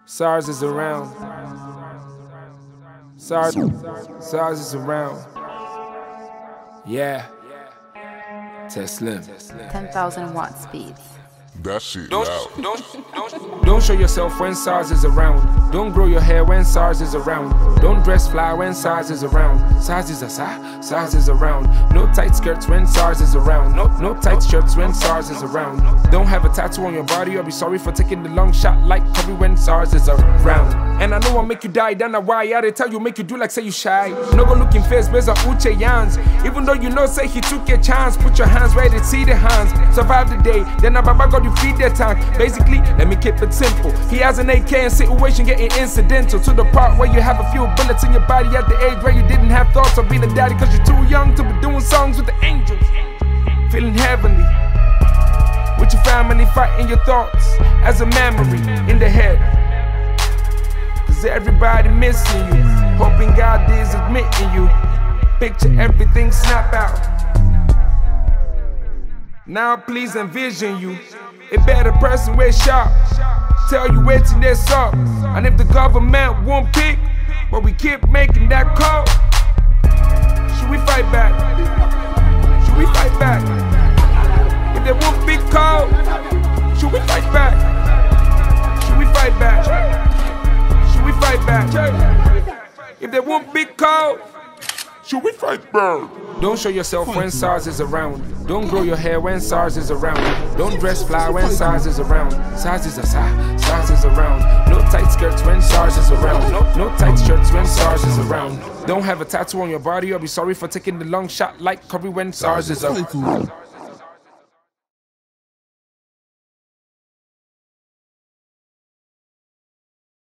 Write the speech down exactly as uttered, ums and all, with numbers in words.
SARS is around. SARS, SARS is around. Yeah. Teslim. ten thousand watt speeds. That shit Don't, loud. don't, don't, don't show yourself when SARS is around. Don't grow your hair when SARS is around. Don't dress fly when SARS is around. SARS is a sa, SARS is around. No tight skirts when SARS is around. No, no tight shirts when SARS is around. Don't have a tattoo on your body or be sorry for taking the long shot like Kobe when SARS is around. And I know I make you die, then I why I tell you make you do like say you shy. No go looking face based on Uche Yans. Even though you know say he took a chance, put your hands ready to see the hands. Survive the day, then a Baba God you feed their tank. Basically, let me keep it simple. He has an A K and situation getting incidental to the part where you have a few bullets in your body at the age where you didn't have thoughts of being a daddy cause you're too young to be doing songs with the angels. Feeling heavenly with your family, fighting your thoughts as a memory in the head. Cause everybody missing you, hoping God is admitting you. Picture everything snap out. Now please envision you a better person with sharp. Tell you waiting this up. And if the government won't pick, but we keep making that call, should we fight back? Should we fight back? If they won't be called, should we fight back? Should we fight back? Should we fight back? If they won't be called, should we fight back? Don't show yourself when SARS is around. Don't grow your hair when SARS is around. Don't dress fly when SARS is around. SARS is a sa, SARS is around. No tight skirts when SARS is around. No, no tight shirts when SARS is around. Don't have a tattoo on your body or be sorry for taking the long shot like Kobe when SARS is around.